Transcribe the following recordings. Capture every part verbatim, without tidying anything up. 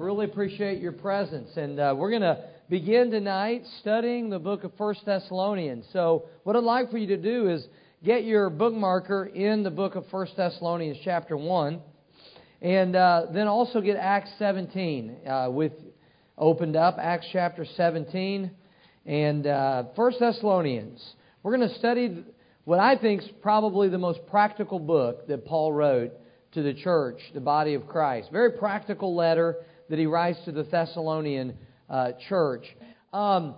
Really appreciate your presence. And uh, we're going to begin tonight studying the book of First Thessalonians. So what I'd like for you to do is get your bookmarker in the book of First Thessalonians chapter one. And uh, then also get Acts seventeen uh, with opened up, Acts chapter seventeen. And uh, First Thessalonians. We're going to study what I think is probably the most practical book that Paul wrote to the church, the body of Christ. Very practical letter that he writes to the Thessalonian uh, church. Um,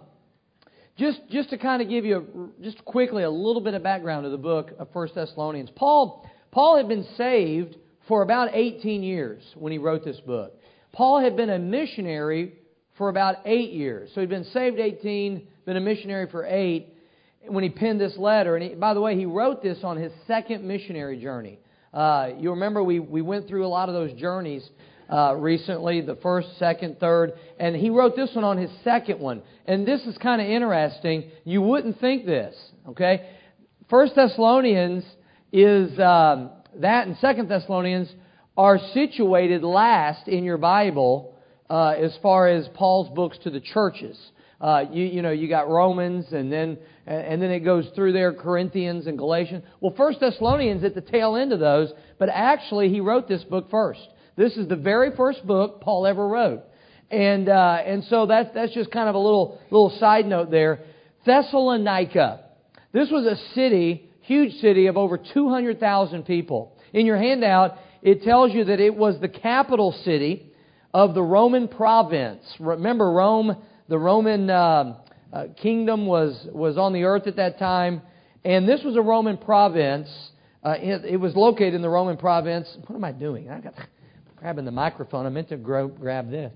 just, just to kind of give you, just quickly, a little bit of background of the book of First Thessalonians. Paul, Paul had been saved for about eighteen years when he wrote this book. Paul had been a missionary for about eight years. So he'd been saved eighteen, been a missionary for eight when he penned this letter. And he, by the way, he wrote this on his second missionary journey. Uh, you remember we, we went through a lot of those journeys uh, recently, the first, second, third, and he wrote this one on his second one. And this is kind of interesting. You wouldn't think this, okay? First Thessalonians is, um, that and Second Thessalonians are situated last in your Bible uh, as far as Paul's books to the churches. Uh, you, you know, you got Romans, and then and then it goes through there, Corinthians and Galatians. Well, First Thessalonians at the tail end of those, but actually he wrote this book first. This is the very first book Paul ever wrote, and uh, and so that's that's just kind of a little little side note there. Thessalonica. This was a city, huge city of over two hundred thousand people. In your handout, it tells you that it was the capital city of the Roman province. Remember, Rome. The Roman uh, uh, kingdom was, was on the earth at that time, and this was a Roman province. Uh, it, it was located in the Roman province. What am I doing? I got grabbing the microphone. I meant to grow, grab this.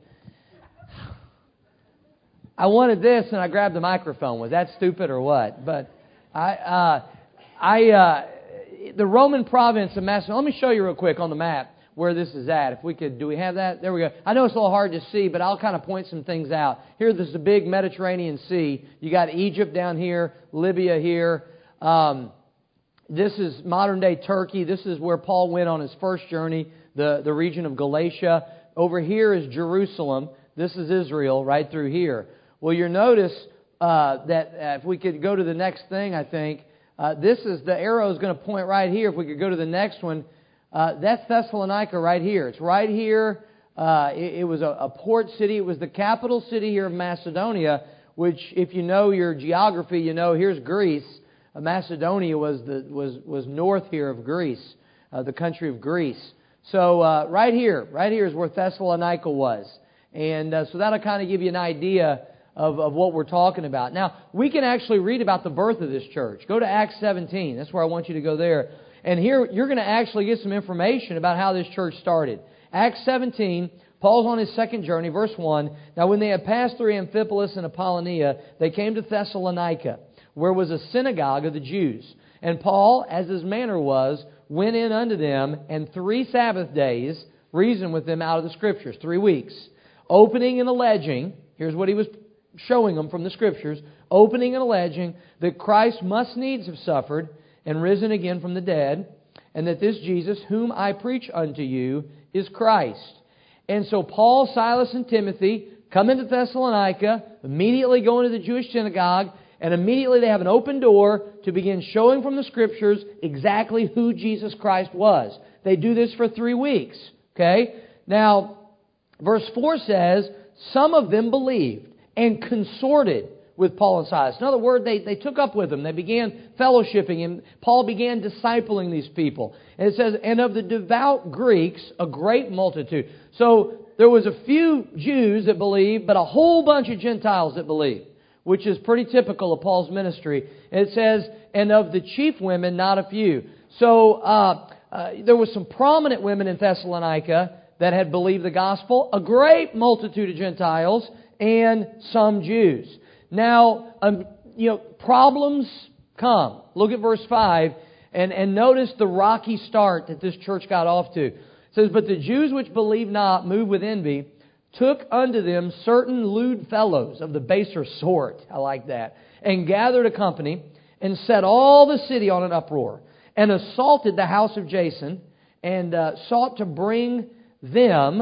I wanted this, and I grabbed the microphone. Was that stupid or what? But I, uh, I, uh, the Roman province of Macedonia. Let me show you real quick on the map where this is at. If we could, do we have that? There we go. I know it's a little hard to see, but I'll kind of point some things out. Here, there's the big Mediterranean Sea. You got Egypt down here, Libya here. Um, this is modern-day Turkey. This is where Paul went on his first journey, the, the region of Galatia. Over here is Jerusalem. This is Israel right through here. Well, you'll notice uh, that uh, if we could go to the next thing, I think, uh, this is the arrow is going to point right here. If we could go to the next one, Uh, that's Thessalonica right here. It's right here. Uh, it, it was a, a port city. It was the capital city here of Macedonia, which, if you know your geography, you know here's Greece. Uh, Macedonia was the was was north here of Greece, uh, the country of Greece. So uh, right here, right here is where Thessalonica was, and uh, so that'll kind of give you an idea of of what we're talking about. Now we can actually read about the birth of this church. Go to Acts seventeen. That's where I want you to go there. And here you're going to actually get some information about how this church started. Acts seventeen, Paul's on his second journey, verse one. Now when they had passed through Amphipolis and Apollonia, they came to Thessalonica, where was a synagogue of the Jews. And Paul, as his manner was, went in unto them, and three Sabbath days reasoned with them out of the Scriptures, three weeks. Opening and alleging, here's what he was showing them from the Scriptures, opening and alleging that Christ must needs have suffered, and risen again from the dead, and that this Jesus, whom I preach unto you, is Christ. And so Paul, Silas, and Timothy come into Thessalonica, immediately go into the Jewish synagogue, and immediately they have an open door to begin showing from the Scriptures exactly who Jesus Christ was. They do this for three weeks. Okay? Now, verse four says, some of them believed and consorted with Paul and Silas. In other words, they, they took up with them. They began fellowshipping, and Paul began discipling these people. And it says, and of the devout Greeks, a great multitude. So there was a few Jews that believed, but a whole bunch of Gentiles that believed, which is pretty typical of Paul's ministry. And it says, and of the chief women, not a few. So uh, uh, there was some prominent women in Thessalonica that had believed the gospel, a great multitude of Gentiles, and some Jews. Now, um, you know, problems come. Look at verse five and, and notice the rocky start that this church got off to. It says, but the Jews which believe not, moved with envy, took unto them certain lewd fellows of the baser sort, I like that, and gathered a company, and set all the city on an uproar, and assaulted the house of Jason, and uh, sought to bring them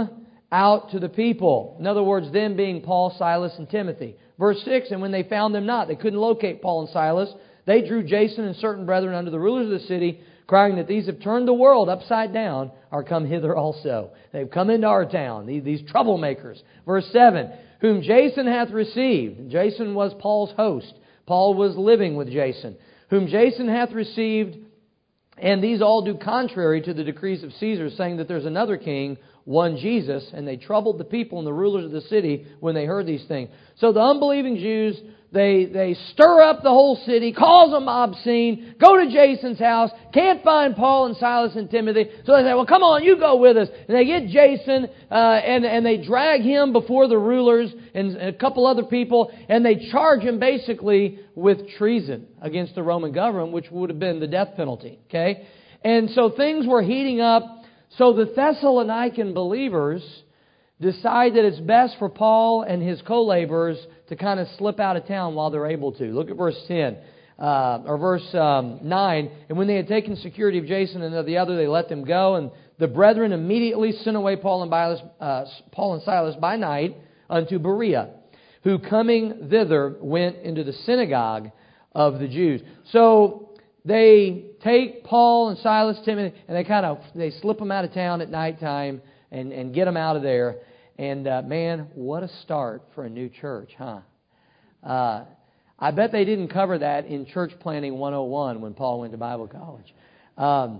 out to the people. In other words, them being Paul, Silas, and Timothy. Verse six, and when they found them not, they couldn't locate Paul and Silas, they drew Jason and certain brethren unto the rulers of the city, crying that these have turned the world upside down, are come hither also. They've come into our town, these, these troublemakers. Verse seven, whom Jason hath received. Jason was Paul's host. Paul was living with Jason. Whom Jason hath received, and these all do contrary to the decrees of Caesar, saying that there's another king, one Jesus, and they troubled the people and the rulers of the city when they heard these things. So the unbelieving Jews, they they stir up the whole city, cause a mob scene, go to Jason's house, can't find Paul and Silas and Timothy. So they say, well, come on, you go with us. And they get Jason, uh, and, and they drag him before the rulers and a couple other people, and they charge him basically with treason against the Roman government, which would have been the death penalty. Okay? And so things were heating up. So the Thessalonican believers decide that it's best for Paul and his co-laborers to kind of slip out of town while they're able to. Look at verse ten, uh, or verse um, nine. And when they had taken security of Jason and of the other, they let them go. And the brethren immediately sent away Paul and, Silas, uh, Paul and Silas by night unto Berea, who coming thither went into the synagogue of the Jews. So they take Paul and Silas, Timothy, and they kind of they slip them out of town at nighttime and, and get them out of there. And uh, man, what a start for a new church, huh? Uh, I bet they didn't cover that in Church Planning one oh one when Paul went to Bible college. Um,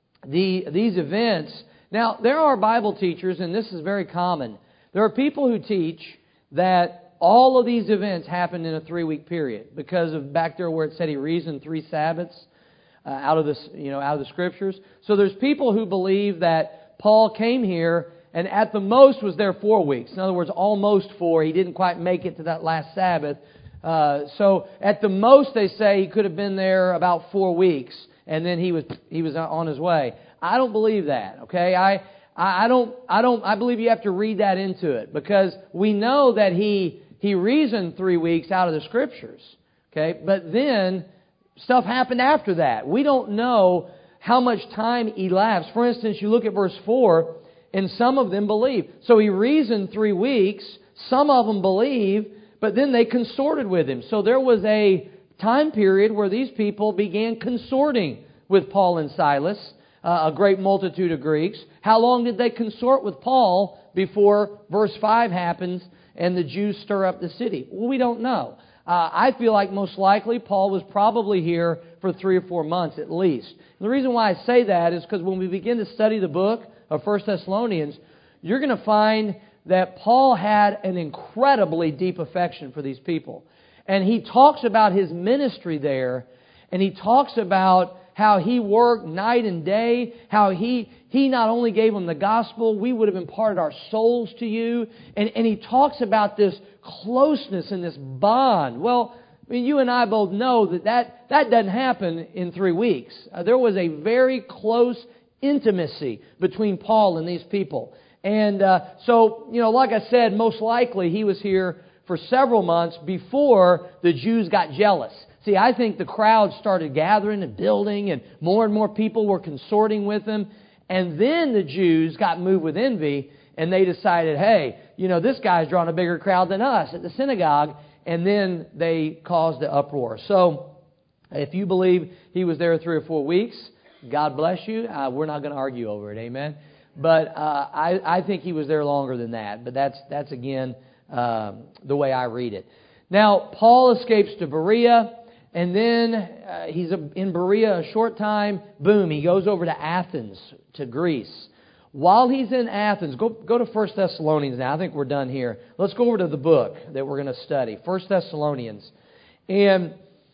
the these events. Now, there are Bible teachers, and this is very common. There are people who teach that all of these events happened in a three-week period because of back there where it said he reasoned three Sabbaths uh, out of this, you know, out of the Scriptures. So there's people who believe that Paul came here and at the most was there four weeks. In other words, almost four. He didn't quite make it to that last Sabbath. Uh, so at the most, they say he could have been there about four weeks, and then he was he was on his way. I don't believe that. Okay, I I don't I don't I believe you have to read that into it because we know that he he reasoned three weeks out of the Scriptures. Okay, but then stuff happened after that. We don't know how much time elapsed. For instance, you look at verse four. And some of them believe. So he reasoned three weeks. Some of them believe, but then they consorted with him. So there was a time period where these people began consorting with Paul and Silas, uh, a great multitude of Greeks. How long did they consort with Paul before verse five happens and the Jews stir up the city? Well, we don't know. Uh, I feel like most likely Paul was probably here for three or four months at least. And the reason why I say that is because when we begin to study the book of First Thessalonians, you're going to find that Paul had an incredibly deep affection for these people. And he talks about his ministry there, and he talks about how he worked night and day, how he he not only gave them the gospel, we would have imparted our souls to you. And, and he talks about this closeness and this bond. Well, I mean, you and I both know that that, that doesn't happen in three weeks. Uh, there was a very close intimacy between Paul and these people. And uh, so, you know, like I said, most likely he was here for several months before the Jews got jealous. See, I think the crowd started gathering and building, and more and more people were consorting with him. And then the Jews got moved with envy, and they decided, hey, you know, this guy's drawing a bigger crowd than us at the synagogue. And then they caused the uproar. So, if you believe he was there three or four weeks, God bless you. Uh, we're not going to argue over it, amen. But uh, I, I think he was there longer than that. But that's that's again um, the way I read it. Now Paul escapes to Berea, and then uh, he's in Berea a short time. Boom, he goes over to Athens, to Greece. While he's in Athens, go go to First Thessalonians now. I think we're done here. Let's go over to the book that we're going to study, First Thessalonians, and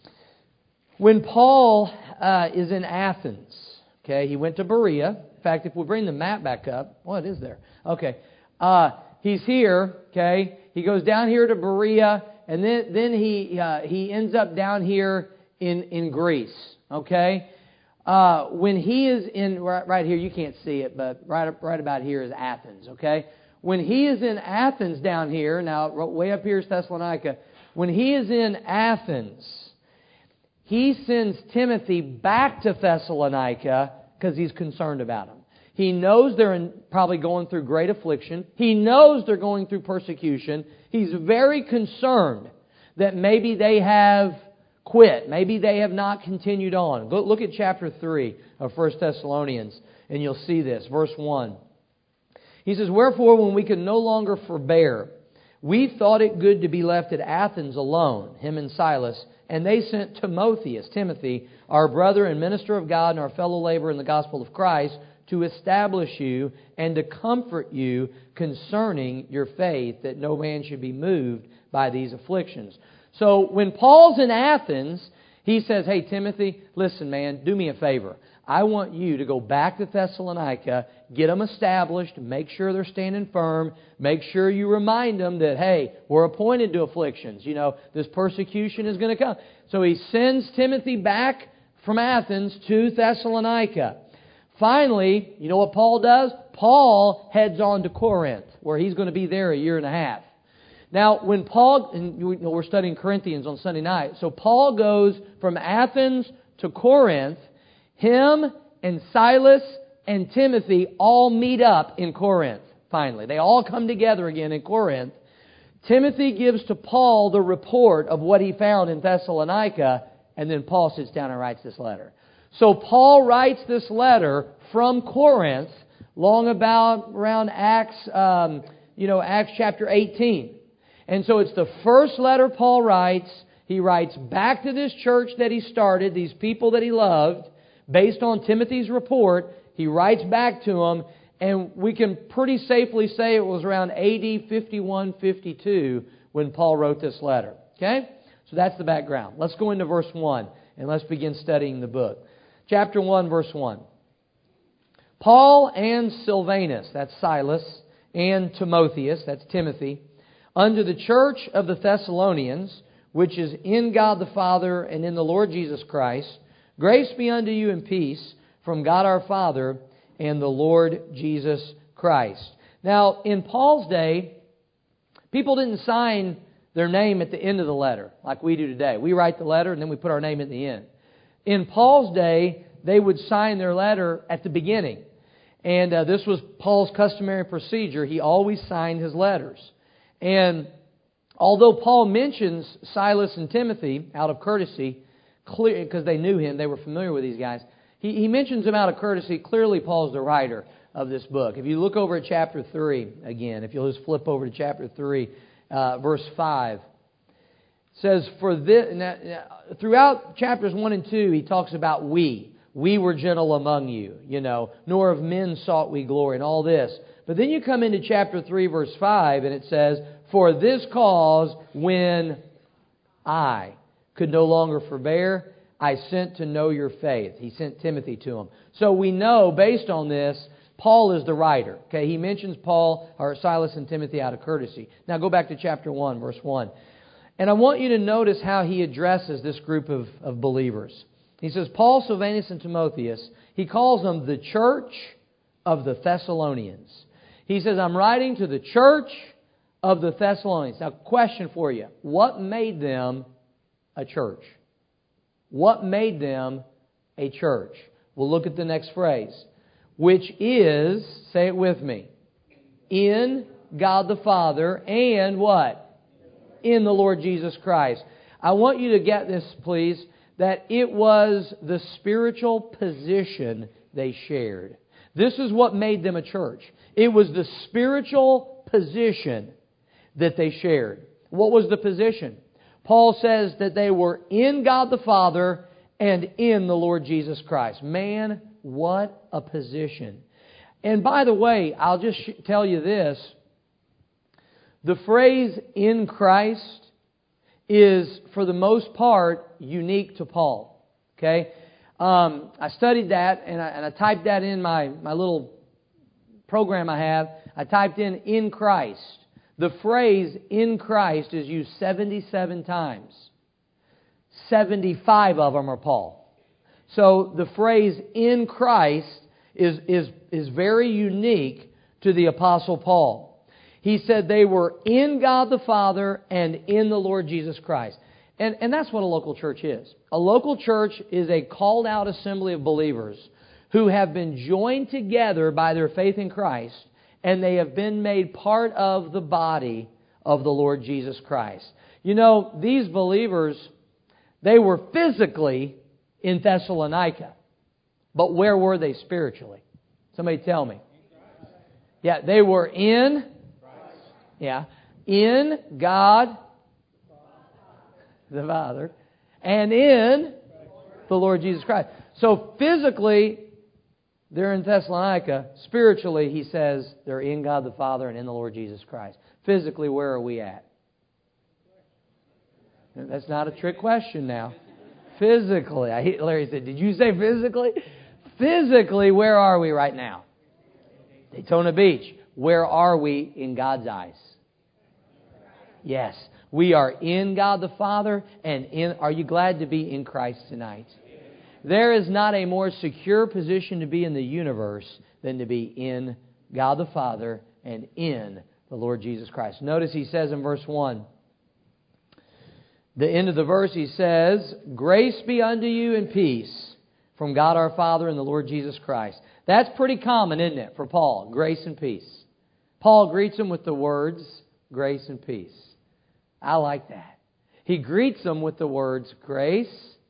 when Paul uh, is in Athens, okay, he went to Berea. In fact, if we bring the map back up, what is there? Okay, uh, he's here. Okay, he goes down here to Berea, and then then he uh, he ends up down here in in Greece. Okay, uh, when he is in right, right here, you can't see it, but right right about here is Athens. Okay, when he is in Athens down here, now way up here is Thessalonica. When he is in Athens, he sends Timothy back to Thessalonica because he's concerned about him. He knows they're in, probably going through great affliction. He knows they're going through persecution. He's very concerned that maybe they have quit. Maybe they have not continued on. Look, look at chapter three of First Thessalonians, and you'll see this. Verse one. He says, "Wherefore, when we could no longer forbear, we thought it good to be left at Athens alone, him and Silas, and they sent Timotheus, Timothy, our brother and minister of God and our fellow laborer in the gospel of Christ, to establish you and to comfort you concerning your faith, that no man should be moved by these afflictions." So when Paul's in Athens, he says, "Hey, Timothy, listen, man, do me a favor. I want you to go back to Thessalonica, get them established, make sure they're standing firm, make sure you remind them that, hey, we're appointed to afflictions. You know, this persecution is going to come." So he sends Timothy back from Athens to Thessalonica. Finally, you know what Paul does? Paul heads on to Corinth, where he's going to be there a year and a half. Now, when Paul, and we're studying Corinthians on Sunday night, so Paul goes from Athens to Corinth. Him and Silas and Timothy all meet up in Corinth, finally. They all come together again in Corinth. Timothy gives to Paul the report of what he found in Thessalonica, and then Paul sits down and writes this letter. So Paul writes this letter from Corinth, long about around Acts, um, you know, Acts chapter eighteen. And so it's the first letter Paul writes. He writes back to this church that he started, these people that he loved, based on Timothy's report. He writes back to them, and we can pretty safely say it was around A D fifty-one, fifty-two when Paul wrote this letter. Okay? So that's the background. Let's go into verse one, and let's begin studying the book. Chapter one, verse one. "Paul and Silvanus," that's Silas, "and Timotheus," that's Timothy, "unto the church of the Thessalonians, which is in God the Father and in the Lord Jesus Christ, grace be unto you and peace from God our Father and the Lord Jesus Christ." Now, in Paul's day, people didn't sign their name at the end of the letter like we do today. We write the letter and then we put our name at the end. In Paul's day, they would sign their letter at the beginning. And uh, this was Paul's customary procedure. He always signed his letters. And although Paul mentions Silas and Timothy out of courtesy, clear because they knew him, they were familiar with these guys, he, he mentions them out of courtesy. Clearly, Paul's the writer of this book. If you look over at chapter three again, if you'll just flip over to chapter three, uh, verse five, it says, "For this," now, throughout chapters one and two, he talks about we. We were gentle among you, you know, nor of men sought we glory, and all this. But then you come into chapter three, verse five, and it says, "For this cause, when I could no longer forbear, I sent to know your faith." He sent Timothy to him. So we know, based on this, Paul is the writer. Okay, he mentions Paul or Silas and Timothy out of courtesy. Now go back to chapter one, verse one. And I want you to notice how he addresses this group of, of believers. He says, "Paul, Silvanus, and Timotheus," he calls them the church of the Thessalonians. He says, "I'm writing to the church of the Thessalonians." Now, question for you. What made them a church? What made them a church? We'll look at the next phrase. Which is, say it with me, in God the Father and what? In the Lord Jesus Christ. I want you to get this, please, that it was the spiritual position they shared. This is what made them a church. It was the spiritual position that they shared. What was the position? Paul says that they were in God the Father and in the Lord Jesus Christ. Man, what a position. And by the way, I'll just tell you this. The phrase "in Christ" is, for the most part, unique to Paul. Okay? Um, I studied that, and I, and I typed that in my, my little program I have. I typed in "in Christ." The phrase "in Christ" is used seventy-seven times. seventy-five of them are Paul. So the phrase "in Christ" is, is, is very unique to the Apostle Paul. He said they were in God the Father and in the Lord Jesus Christ. And, and that's what a local church is. A local church is a called out assembly of believers who have been joined together by their faith in Christ, and they have been made part of the body of the Lord Jesus Christ. You know, these believers, they were physically in Thessalonica. But where were they spiritually? Somebody tell me. Yeah, they were in, yeah, in God the Father and in the Lord Jesus Christ. So physically, they're in Thessalonica. Spiritually, he says they're in God the Father and in the Lord Jesus Christ. Physically, where are we at? That's not a trick question now. Physically. I, Larry said, did you say physically? Physically, where are we right now? Daytona Beach. Where are we in God's eyes? Yes. We are in God the Father and in... Are you glad to be in Christ tonight? There is not a more secure position to be in the universe than to be in God the Father and in the Lord Jesus Christ. Notice he says in verse one, the end of the verse, he says, grace be unto you and peace from God our Father and the Lord Jesus Christ. That's pretty common, isn't it, for Paul? Grace and peace. Paul greets them with the words, grace and peace. I like that. He greets them with the words, grace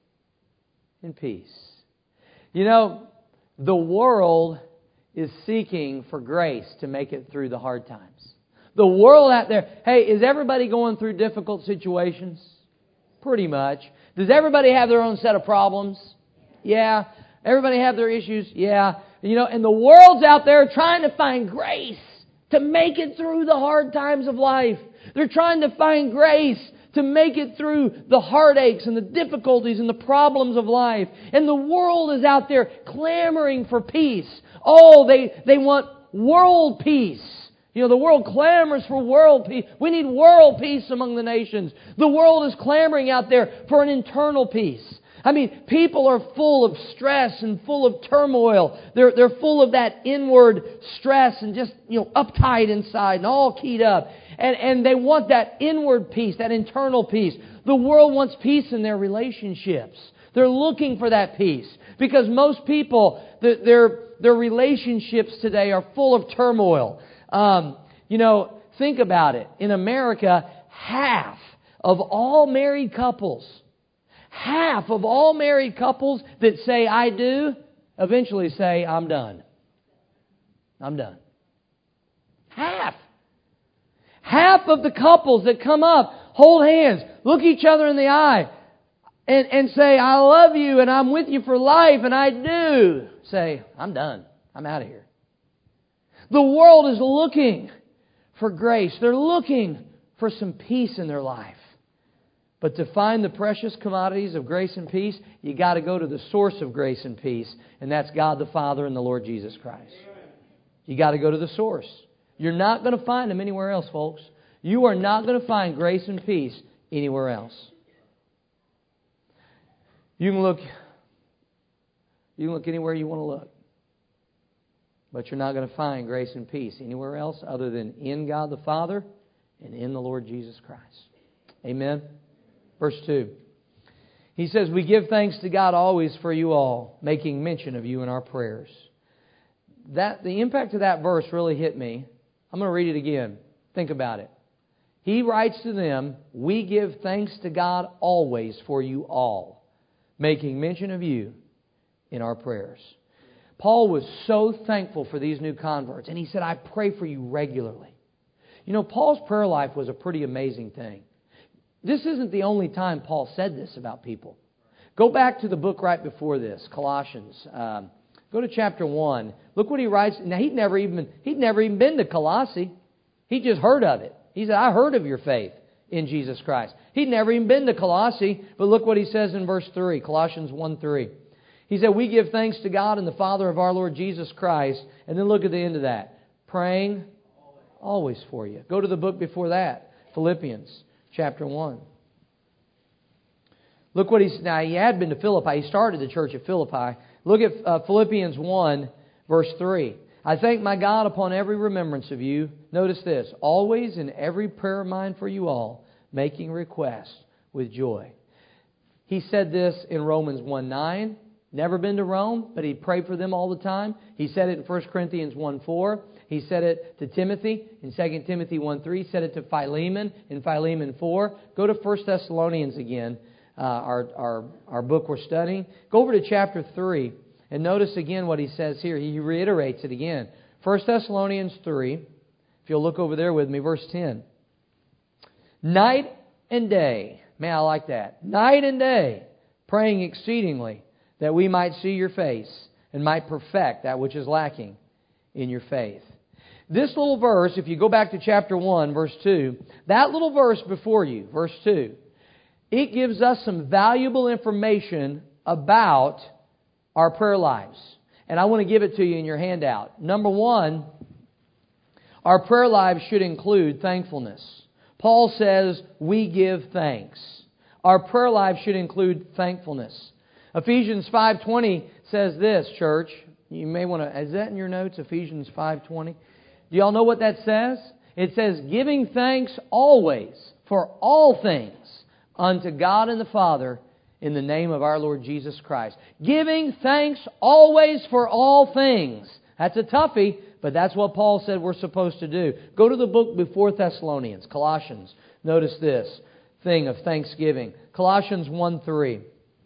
and peace. You know, the world is seeking for grace to make it through the hard times. The world out there, hey, is everybody going through difficult situations? Pretty much. Does everybody have their own set of problems? Yeah. Everybody have their issues? Yeah. You know, and the world's out there trying to find grace to make it through the hard times of life. They're trying to find grace to make it through the heartaches and the difficulties and the problems of life. And the world is out there clamoring for peace. Oh, they, they want world peace. You know, the world clamors for world peace. We need world peace among the nations. The world is clamoring out there for an internal peace. I mean, people are full of stress and full of turmoil. They're, they're full of that inward stress and just, you know, uptight inside and all keyed up. And, and they want that inward peace, that internal peace. The world wants peace in their relationships. They're looking for that peace. Because most people, their, their relationships today are full of turmoil. Um, you know, think about it. In America, half of all married couples, half of all married couples that say, I do, eventually say, I'm done. I'm done. Half. Half of the couples that come up, hold hands, look each other in the eye, and, and say, I love you and I'm with you for life, and I do, say, I'm done. I'm out of here. The world is looking for grace. They're looking for some peace in their life. But to find the precious commodities of grace and peace, you got to go to the source of grace and peace, and that's God the Father and the Lord Jesus Christ. You got to go to the source. You're not going to find them anywhere else, folks. You are not going to find grace and peace anywhere else. You can look, you can look anywhere you want to look. But you're not going to find grace and peace anywhere else other than in God the Father and in the Lord Jesus Christ. Amen. Verse two. He says, we give thanks to God always for you all, making mention of you in our prayers. That the impact of that verse really hit me. I'm going to read it again. Think about it. He writes to them, we give thanks to God always for you all, making mention of you in our prayers. Paul was so thankful for these new converts. And he said, I pray for you regularly. You know, Paul's prayer life was a pretty amazing thing. This isn't the only time Paul said this about people. Go back to the book right before this, Colossians. Um, go to chapter one. Look what he writes. Now, he'd never even he'd never even been to Colossae. He just heard of it. He said, I heard of your faith in Jesus Christ. He'd never even been to Colossae. But look what he says in verse three, Colossians one three. He said, we give thanks to God and the Father of our Lord Jesus Christ. And then look at the end of that. Praying always for you. Go to the book before that. Philippians chapter one. Look what he's... Now, he had been to Philippi. He started the church at Philippi. Look at uh, Philippians one, verse three. I thank my God upon every remembrance of you. Notice this. Always in every prayer of mine for you all, making request with joy. He said this in Romans one nine. Never been to Rome, but he prayed for them all the time. He said it in First Corinthians one four. He said it to Timothy in Second Timothy one three. He said it to Philemon in Philemon four. Go to First Thessalonians again, uh, our, our, our book we're studying. Go over to chapter three and notice again what he says here. He reiterates it again. First Thessalonians three, if you'll look over there with me, verse ten. Night and day, man, I like that. Night and day, praying exceedingly that we might see your face and might perfect that which is lacking in your faith. This little verse, if you go back to chapter one, verse two, that little verse before you, verse two, it gives us some valuable information about our prayer lives. And I want to give it to you in your handout. Number one, our prayer lives should include thankfulness. Paul says we give thanks. Our prayer lives should include thankfulness. Ephesians five twenty says this, church. You may want to, is that in your notes, Ephesians five twenty? Do y'all know what that says? It says, giving thanks always for all things unto God and the Father in the name of our Lord Jesus Christ. Giving thanks always for all things. That's a toughie, but that's what Paul said we're supposed to do. Go to the book before Thessalonians, Colossians. Notice this thing of thanksgiving. Colossians one three.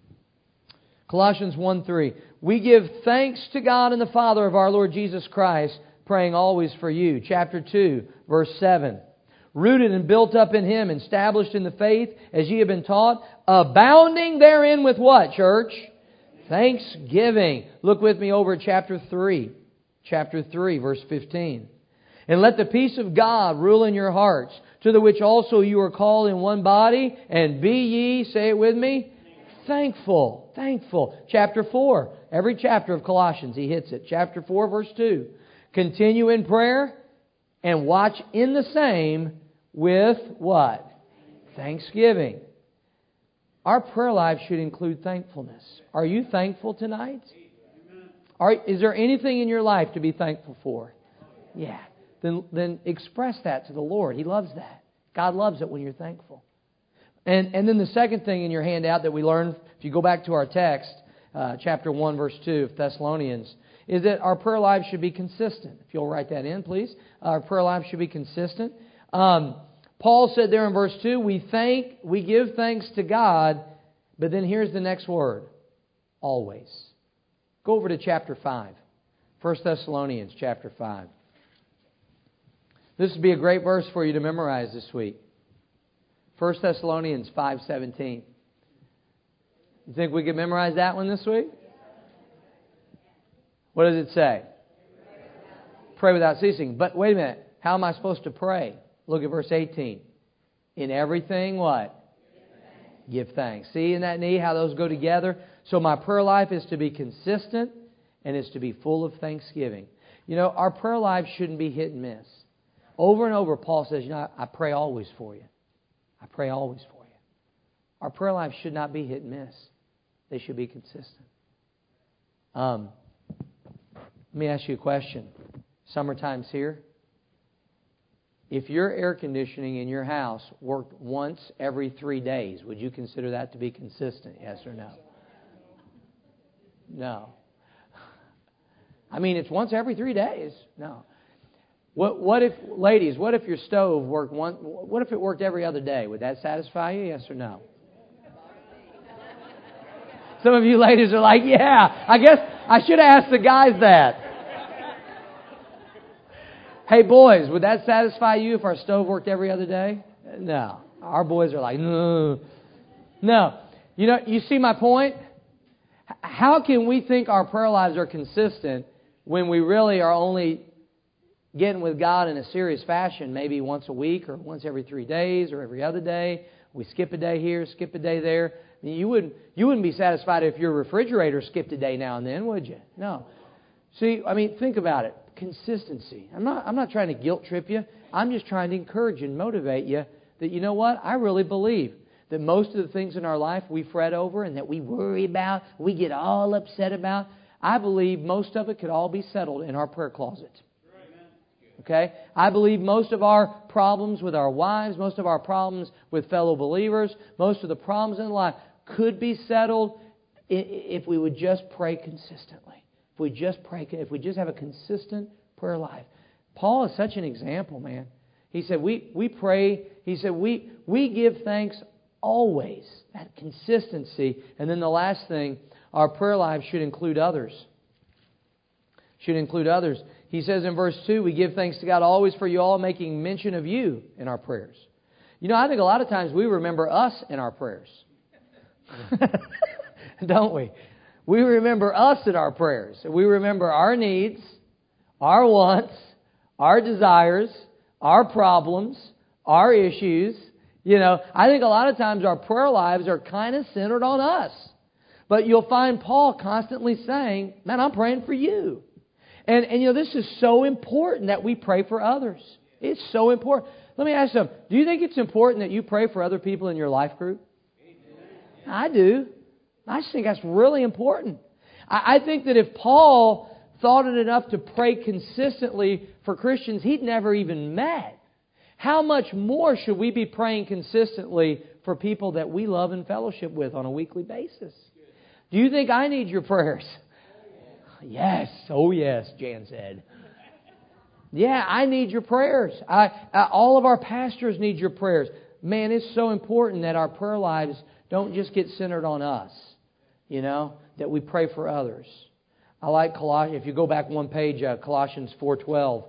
Colossians one three. We give thanks to God and the Father of our Lord Jesus Christ, praying always for you. Chapter two, verse seven. Rooted and built up in Him, established in the faith, as ye have been taught, abounding therein with what, church? Thanksgiving. Look with me over at chapter three. Chapter three, verse fifteen. And let the peace of God rule in your hearts, to the which also you are called in one body, and be ye, say it with me, thankful. Thankful. Chapter four. Every chapter of Colossians, he hits it. Chapter four, verse two. Continue in prayer and watch in the same with what? Thanksgiving. Our prayer life should include thankfulness. Are you thankful tonight? Are, is there anything in your life to be thankful for? Yeah. Then, then express that to the Lord. He loves that. God loves it when you're thankful. And, and then the second thing in your handout that we learned, if you go back to our text, uh, chapter one, verse two of Thessalonians, is that our prayer lives should be consistent. If you'll write that in, please. Our prayer lives should be consistent. Um, Paul said there in verse two, we thank, we give thanks to God, but then here's the next word, always. Go over to chapter five. First Thessalonians chapter five. This would be a great verse for you to memorize this week. First Thessalonians five seventeen. You think we could memorize that one this week? What does it say? Pray without ceasing. But wait a minute. How am I supposed to pray? Look at verse eighteen. In everything, what? Give thanks. Give thanks. See in that knee how those go together? So my prayer life is to be consistent and is to be full of thanksgiving. You know, our prayer life shouldn't be hit and miss. Over and over, Paul says, you know, I pray always for you. I pray always for you. Our prayer life should not be hit and miss. They should be consistent. Um, let me ask you a question. Summertime's here. If your air conditioning in your house worked once every three days, would you consider that to be consistent? Yes or no? No. I mean, it's once every three days. No. What, what if, ladies, what if your stove worked one, what if it worked every other day? Would that satisfy you? Yes or no? Some of you ladies are like, yeah, I guess I should have asked the guys that. Hey, boys, would that satisfy you if our stove worked every other day? No. Our boys are like, no. No. You know, you see my point? How can we think our prayer lives are consistent when we really are only getting with God in a serious fashion, maybe once a week or once every three days or every other day? We skip a day here, skip a day there. I mean, you wouldn't, you wouldn't be satisfied if your refrigerator skipped a day now and then, would you? No. See, I mean, think about it. Consistency. I'm not, I'm not trying to guilt trip you. I'm just trying to encourage and motivate you that, you know what? I really believe that most of the things in our life we fret over and that we worry about, we get all upset about, I believe most of it could all be settled in our prayer closet. Okay? I believe most of our problems with our wives, most of our problems with fellow believers, most of the problems in life could be settled if we would just pray consistently. If we just pray, if we just have a consistent prayer life. Paul is such an example, man. He said, we, we pray, he said, we, we give thanks always. That consistency. And then the last thing, our prayer life should include others. Should include others. He says in verse two, we give thanks to God always for you all, making mention of you in our prayers. You know, I think a lot of times we remember us in our prayers. Don't we? We remember us in our prayers. We remember our needs, our wants, our desires, our problems, our issues. You know, I think a lot of times our prayer lives are kind of centered on us. But you'll find Paul constantly saying, man, I'm praying for you. And, and you know, this is so important that we pray for others. It's so important. Let me ask you something. Do you think it's important that you pray for other people in your life group? Amen. I do. I just think that's really important. I, I think that if Paul thought it enough to pray consistently for Christians he'd never even met, how much more should we be praying consistently for people that we love and fellowship with on a weekly basis? Do you think I need your prayers? Yes. Oh, yes, Jan said. Yeah, I need your prayers. I, I, all of our pastors need your prayers. Man, it's so important that our prayer lives don't just get centered on us. You know, that we pray for others. I like Colossians. If you go back one page, uh, Colossians four twelve.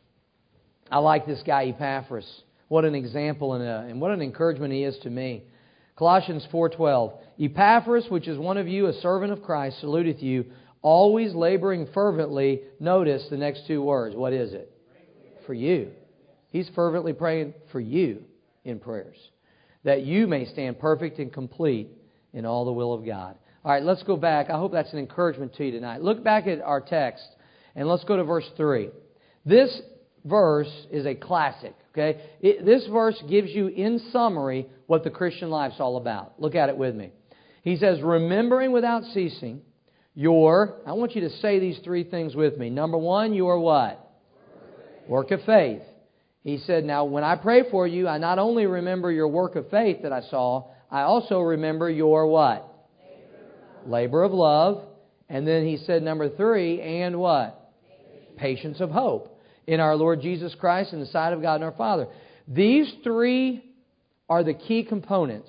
I like this guy Epaphras. What an example and, a, and what an encouragement he is to me. Colossians four twelve. Epaphras, which is one of you, a servant of Christ, saluteth you, always laboring fervently. Notice the next two words. What is it? For you. He's fervently praying for you in prayers, that you may stand perfect and complete in all the will of God. All right, let's go back. I hope that's an encouragement to you tonight. Look back at our text, and let's go to verse three. This verse is a classic, okay? It, this verse gives you, in summary, what the Christian life's all about. Look at it with me. He says, remembering without ceasing your, I want you to say these three things with me. Number one, your what? Work of faith. He said, now when I pray for you, I not only remember your work of faith that I saw, I also remember your what? Labor of love. And then he said number three, and what? Patience of hope in our Lord Jesus Christ in the sight of God and our Father. These three are the key components.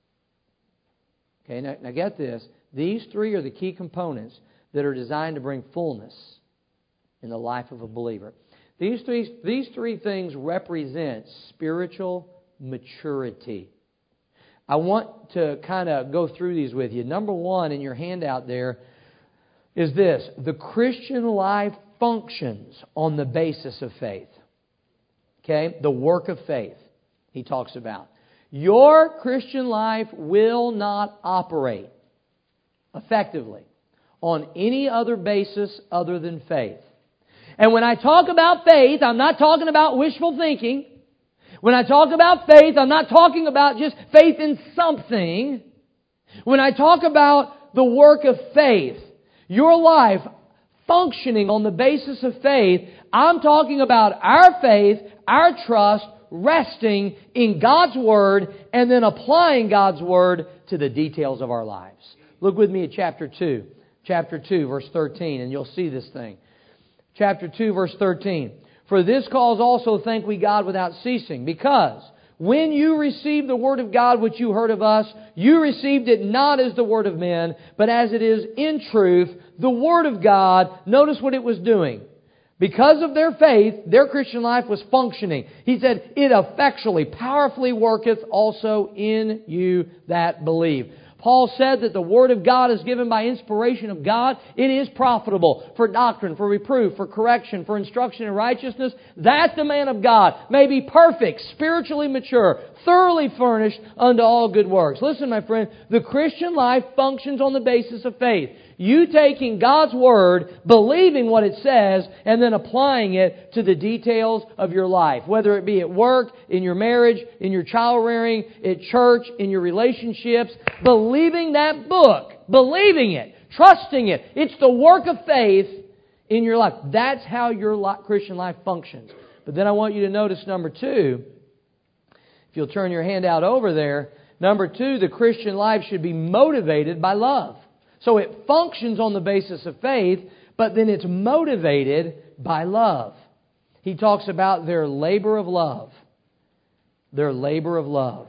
Okay, now, now get this. These three are the key components that are designed to bring fullness in the life of a believer. These three, these three things represent spiritual maturity. I want to kind of go through these with you. Number one in your handout there is this. The Christian life functions on the basis of faith. Okay? The work of faith he talks about. Your Christian life will not operate effectively on any other basis other than faith. And when I talk about faith, I'm not talking about wishful thinking. When I talk about faith, I'm not talking about just faith in something. When I talk about the work of faith, your life functioning on the basis of faith, I'm talking about our faith, our trust, resting in God's Word and then applying God's Word to the details of our lives. Look with me at chapter two. Chapter two, verse thirteen, and you'll see this thing. Chapter two, verse thirteen. For this cause also thank we God without ceasing, because when you received the Word of God which you heard of us, you received it not as the word of men, but as it is in truth, the Word of God. Notice what it was doing. Because of their faith, their Christian life was functioning. He said, it effectually, powerfully worketh also in you that believe. Paul said that the Word of God is given by inspiration of God. It is profitable for doctrine, for reproof, for correction, for instruction in righteousness, that the man of God may be perfect, spiritually mature, thoroughly furnished unto all good works. Listen, my friend, the Christian life functions on the basis of faith. You taking God's Word, believing what it says, and then applying it to the details of your life. Whether it be at work, in your marriage, in your child rearing, at church, in your relationships. Believing that book. Believing it. Trusting it. It's the work of faith in your life. That's how your Christian life functions. But then I want you to notice number two. If you'll turn your handout over there. Number two, the Christian life should be motivated by love. So it functions on the basis of faith, but then it's motivated by love. He talks about their labor of love. Their labor of love.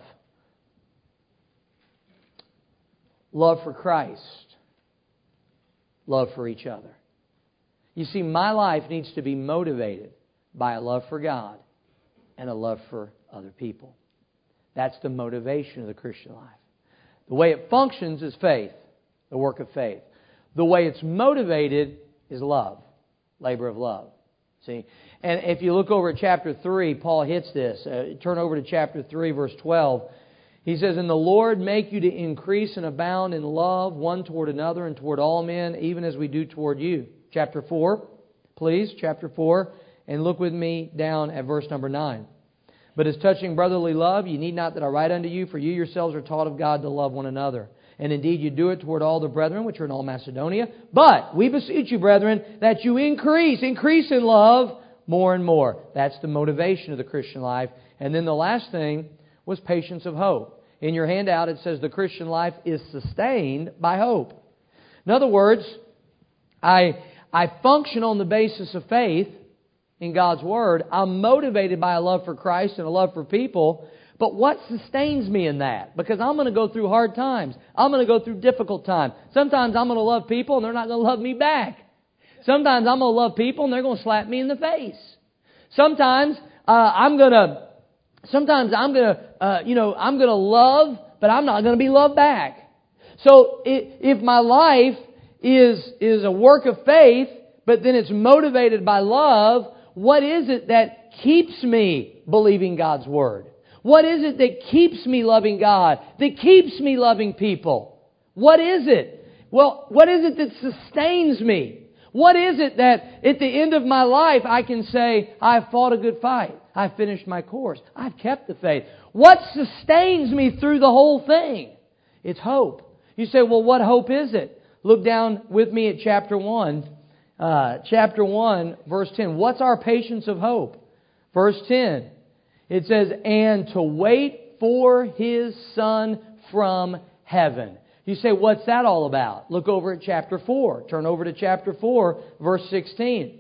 Love for Christ. Love for each other. You see, my life needs to be motivated by a love for God and a love for other people. That's the motivation of the Christian life. The way it functions is faith, the work of faith. The way it's motivated is love, labor of love. See? And if you look over at chapter three, Paul hits this. Uh, turn over to chapter three, verse twelve. He says, "And the Lord make you to increase and abound in love one toward another and toward all men, even as we do toward you." Chapter four, please, chapter four. And look with me down at verse number nine. "But as touching brotherly love, you need not that I write unto you, for you yourselves are taught of God to love one another. And indeed you do it toward all the brethren which are in all Macedonia. But we beseech you, brethren, that you increase, increase in love more and more." That's the motivation of the Christian life. And then the last thing was patience of hope. In your handout it says the Christian life is sustained by hope. In other words, I, I function on the basis of faith in God's Word. I'm motivated by a love for Christ and a love for people. But what sustains me in that? Because I'm going to go through hard times. I'm going to go through difficult times. Sometimes I'm going to love people and they're not going to love me back. Sometimes I'm going to love people and they're going to slap me in the face. Sometimes uh, I'm going to, sometimes I'm going to, uh, you know, I'm going to love, but I'm not going to be loved back. So if my life is is a work of faith, but then it's motivated by love, what is it that keeps me believing God's Word? What is it that keeps me loving God? That keeps me loving people? What is it? Well, what is it that sustains me? What is it that at the end of my life I can say, I've fought a good fight. I've finished my course. I've kept the faith. What sustains me through the whole thing? It's hope. You say, well, what hope is it? Look down with me at chapter one. Uh, chapter one, verse ten. What's our patience of hope? Verse ten. It says, "And to wait for His Son from heaven." You say, what's that all about? Look over at chapter four. Turn over to chapter four, verse sixteen.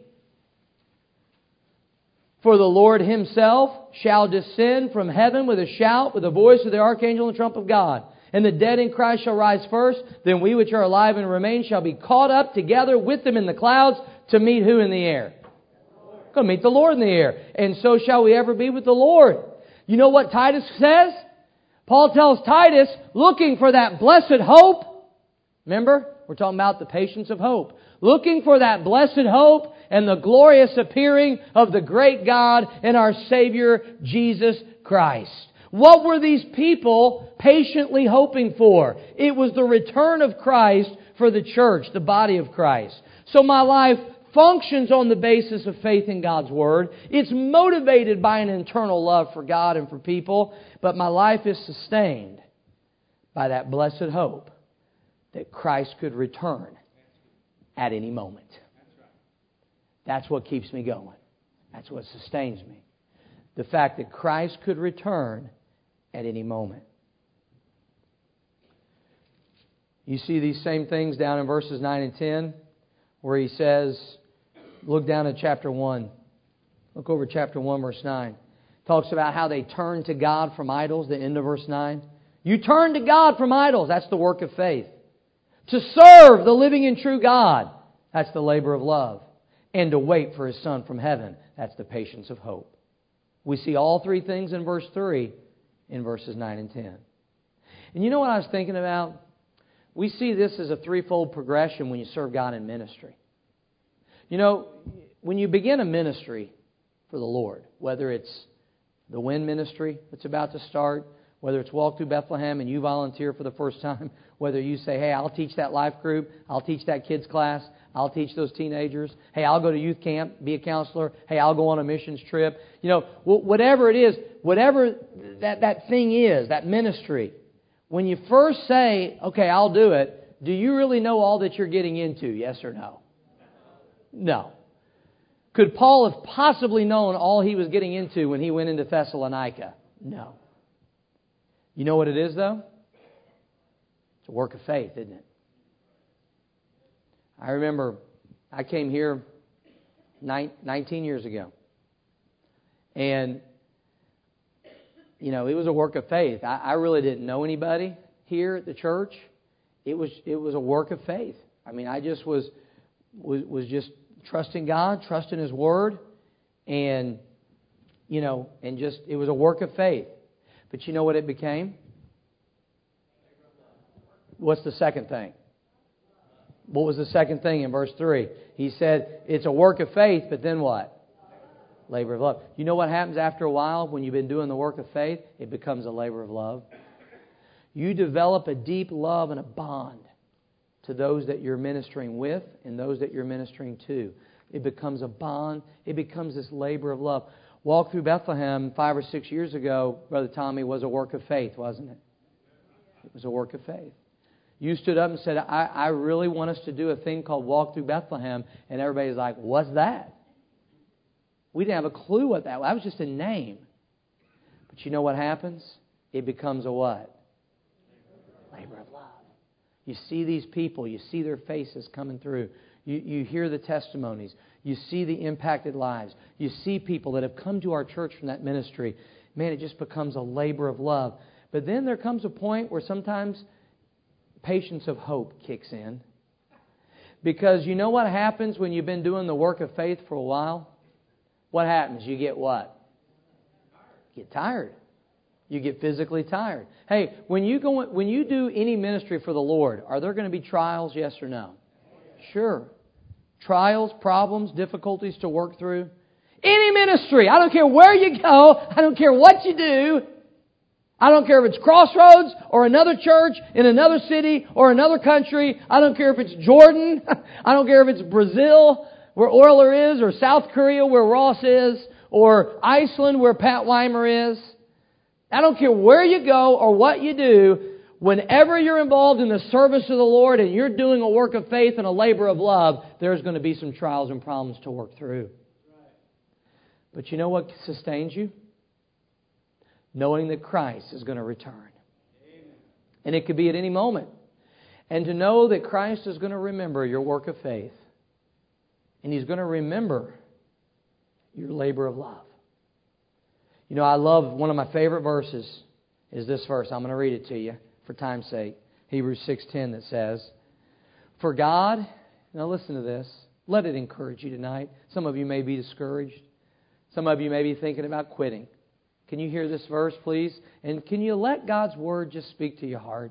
"For the Lord Himself shall descend from heaven with a shout, with the voice of the archangel and the trump of God. And the dead in Christ shall rise first. Then we which are alive and remain shall be caught up together with them in the clouds to meet who in the air? Going to meet the Lord in the air. And so shall we ever be with the Lord." You know what Titus says? Paul tells Titus, looking for that blessed hope. Remember? We're talking about the patience of hope. Looking for that blessed hope and the glorious appearing of the great God and our Savior, Jesus Christ. What were these people patiently hoping for? It was the return of Christ for the church, the body of Christ. So my life functions on the basis of faith in God's Word. It's motivated by an internal love for God and for people. But my life is sustained by that blessed hope that Christ could return at any moment. That's what keeps me going. That's what sustains me. The fact that Christ could return at any moment. You see these same things down in verses nine and ten, where he says, look down at chapter one. Look over chapter one, verse nine. Talks about how they turn to God from idols, the end of verse nine. You turn to God from idols. That's the work of faith. To serve the living and true God. That's the labor of love. And to wait for His Son from heaven. That's the patience of hope. We see all three things in verse three in verses nine and ten. And you know what I was thinking about? We see this as a threefold progression when you serve God in ministry. You know, when you begin a ministry for the Lord, whether it's the WIN ministry that's about to start, whether it's Walk Through Bethlehem and you volunteer for the first time, whether you say, hey, I'll teach that life group, I'll teach that kids class, I'll teach those teenagers, hey, I'll go to youth camp, be a counselor, hey, I'll go on a missions trip. You know, whatever it is, whatever that, that thing is, that ministry, when you first say, okay, I'll do it, do you really know all that you're getting into, yes or no? No. Could Paul have possibly known all he was getting into when he went into Thessalonica? No. You know what it is, though? It's a work of faith, isn't it? I remember I came here nineteen years ago. And, you know, it was a work of faith. I, I really didn't know anybody here at the church. It was it was a work of faith. I mean, I just was was, was just trusting God, trusting His Word, and, you know, and just, it was a work of faith. But you know what it became? What's the second thing? What was the second thing in verse three? He said, it's a work of faith, but then what? Labor of love. You know what happens after a while when you've been doing the work of faith? It becomes a labor of love. You develop a deep love and a bond to those that you're ministering with and those that you're ministering to. It becomes a bond. It becomes this labor of love. Walk Through Bethlehem five or six years ago, Brother Tommy, was a work of faith, wasn't it? It was a work of faith. You stood up and said, I, I really want us to do a thing called Walk Through Bethlehem. And everybody's like, what's that? We didn't have a clue what that was. That was just a name. But you know what happens? It becomes a what? Labor of love. You see these people. You see their faces coming through. You, you hear the testimonies. You see the impacted lives. You see people that have come to our church from that ministry. Man, it just becomes a labor of love. But then there comes a point where sometimes patience of hope kicks in. Because you know what happens when you've been doing the work of faith for a while? What happens? You get what? You get tired. You get physically tired. Hey, when you go, when you do any ministry for the Lord, are there going to be trials, yes or no? Sure. Trials, problems, difficulties to work through. Any ministry. I don't care where you go. I don't care what you do. I don't care if it's Crossroads or another church in another city or another country. I don't care if it's Jordan. I don't care if it's Brazil where Euler is, or South Korea where Ross is, or Iceland where Pat Weimer is. I don't care where you go or what you do. Whenever you're involved in the service of the Lord and you're doing a work of faith and a labor of love, there's going to be some trials and problems to work through. But you know what sustains you? Knowing that Christ is going to return. And it could be at any moment. And to know that Christ is going to remember your work of faith. And He's going to remember your labor of love. You know, I love, one of my favorite verses is this verse. I'm going to read it to you for time's sake. Hebrews six ten that says, for God, now listen to this, let it encourage you tonight. Some of you may be discouraged. Some of you may be thinking about quitting. Can you hear this verse, please? And can you let God's Word just speak to your heart?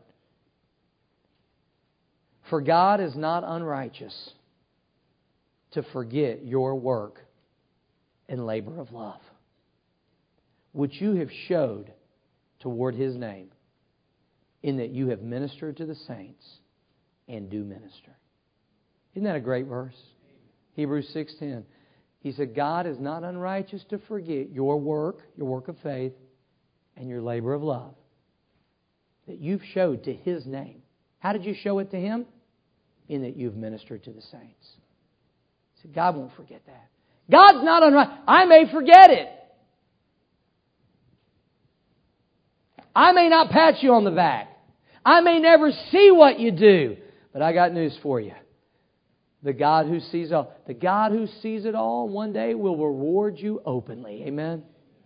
For God is not unrighteous to forget your work and labor of love, which you have showed toward His name, in that you have ministered to the saints and do minister. Isn't that a great verse? Hebrews six ten. He said, God is not unrighteous to forget your work, your work of faith, and your labor of love that you've showed to His name. How did you show it to Him? In that you've ministered to the saints. He said, God won't forget that. God's not unrighteous. I may forget it. I may not pat you on the back. I may never see what you do. But I got news for you. The God who sees all, the God who sees it all one day will reward you openly. Amen?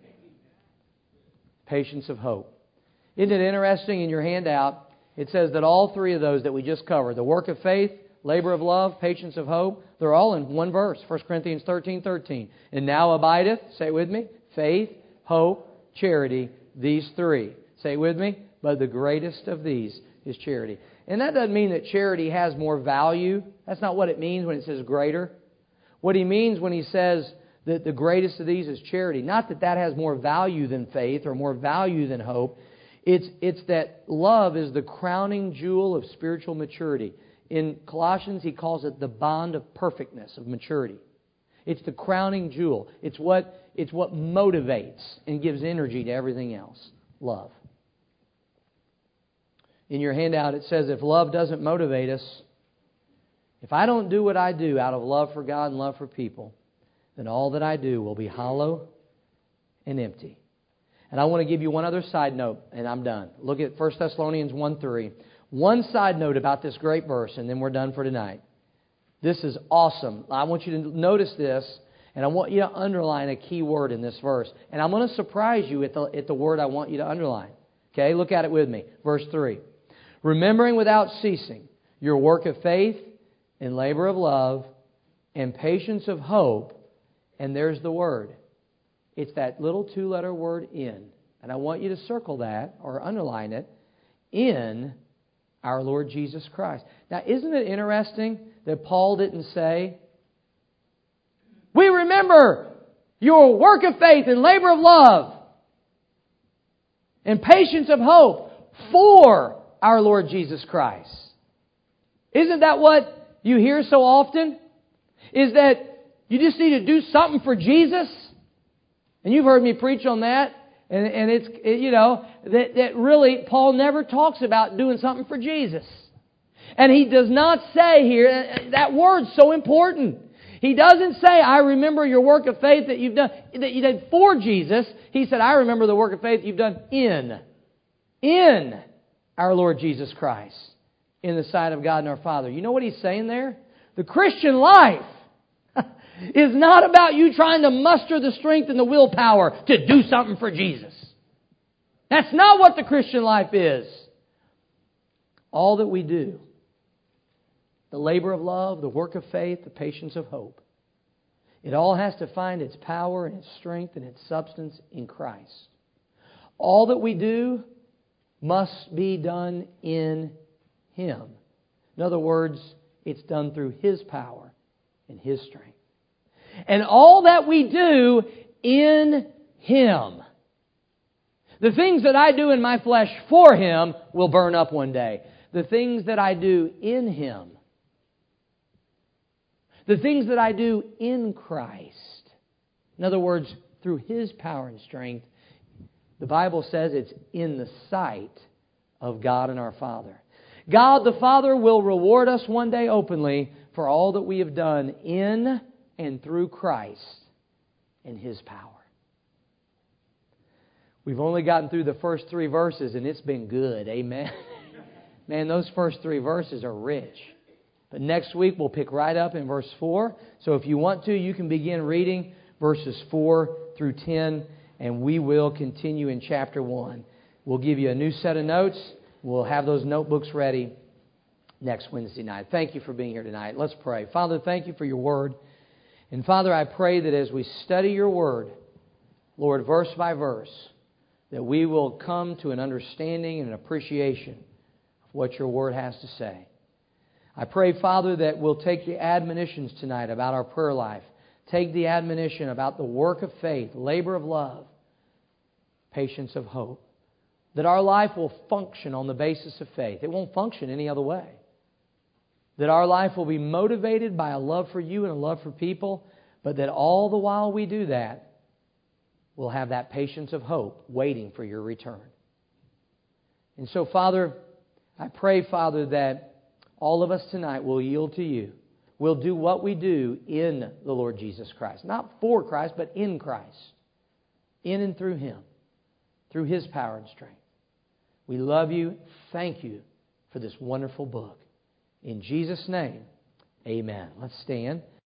Patience of hope. Isn't it interesting in your handout? It says that all three of those that we just covered, the work of faith, labor of love, patience of hope, they're all in one verse, First Corinthians thirteen thirteen. And now abideth, say it with me, faith, hope, charity, these three. Say it with me, but the greatest of these is charity. And that doesn't mean that charity has more value. That's not what it means when it says greater. What he means when he says that the greatest of these is charity, not that that has more value than faith or more value than hope. It's, it's that love is the crowning jewel of spiritual maturity. In Colossians, he calls it the bond of perfectness, of maturity. It's the crowning jewel. It's what, it's what motivates and gives energy to everything else. Love. In your handout, it says, if love doesn't motivate us, if I don't do what I do out of love for God and love for people, then all that I do will be hollow and empty. And I want to give you one other side note, and I'm done. Look at First Thessalonians one three. One side note about this great verse, and then we're done for tonight. This is awesome. I want you to notice this, and I want you to underline a key word in this verse. And I'm going to surprise you at the, at the word I want you to underline. Okay, look at it with me. Verse three. Remembering without ceasing your work of faith and labor of love and patience of hope. And there's the word. It's that little two-letter word in. And I want you to circle that or underline it. In our Lord Jesus Christ. Now, isn't it interesting that Paul didn't say, we remember your work of faith and labor of love and patience of hope for our Lord Jesus Christ. Isn't that what you hear so often? Is that you just need to do something for Jesus? And you've heard me preach on that. And, and it's, it, you know, that, that really Paul never talks about doing something for Jesus. And he does not say here, that word's so important. He doesn't say, I remember your work of faith that you've done, that you did for Jesus. He said, I remember the work of faith you've done in, in our Lord Jesus Christ, in the sight of God and our Father. You know what he's saying there? The Christian life is not about you trying to muster the strength and the willpower to do something for Jesus. That's not what the Christian life is. All that we do, the labor of love, the work of faith, the patience of hope, it all has to find its power and its strength and its substance in Christ. All that we do must be done in Him. In other words, it's done through His power and His strength. And all that we do in Him. The things that I do in my flesh for Him will burn up one day. The things that I do in Him. The things that I do in Christ. In other words, through His power and strength. The Bible says it's in the sight of God and our Father. God the Father will reward us one day openly for all that we have done in and through Christ and His power. We've only gotten through the first three verses and it's been good. Amen. Man, those first three verses are rich. But next week we'll pick right up in verse four. So if you want to, you can begin reading verses four through ten, and we will continue in chapter one. We'll give you a new set of notes. We'll have those notebooks ready next Wednesday night. Thank you for being here tonight. Let's pray. Father, thank you for your word. And Father, I pray that as we study your word, Lord, verse by verse, that we will come to an understanding and an appreciation of what your word has to say. I pray, Father, that we'll take the admonitions tonight about our prayer life. Take the admonition about the work of faith, labor of love, patience of hope. That our life will function on the basis of faith. It won't function any other way. That our life will be motivated by a love for you and a love for people, but that all the while we do that, we'll have that patience of hope waiting for your return. And so, Father, I pray, Father, that all of us tonight will yield to you. We'll do what we do in the Lord Jesus Christ. Not for Christ, but in Christ. In and through Him. Through His power and strength. We love you. Thank you for this wonderful book. In Jesus' name, amen. Let's stand.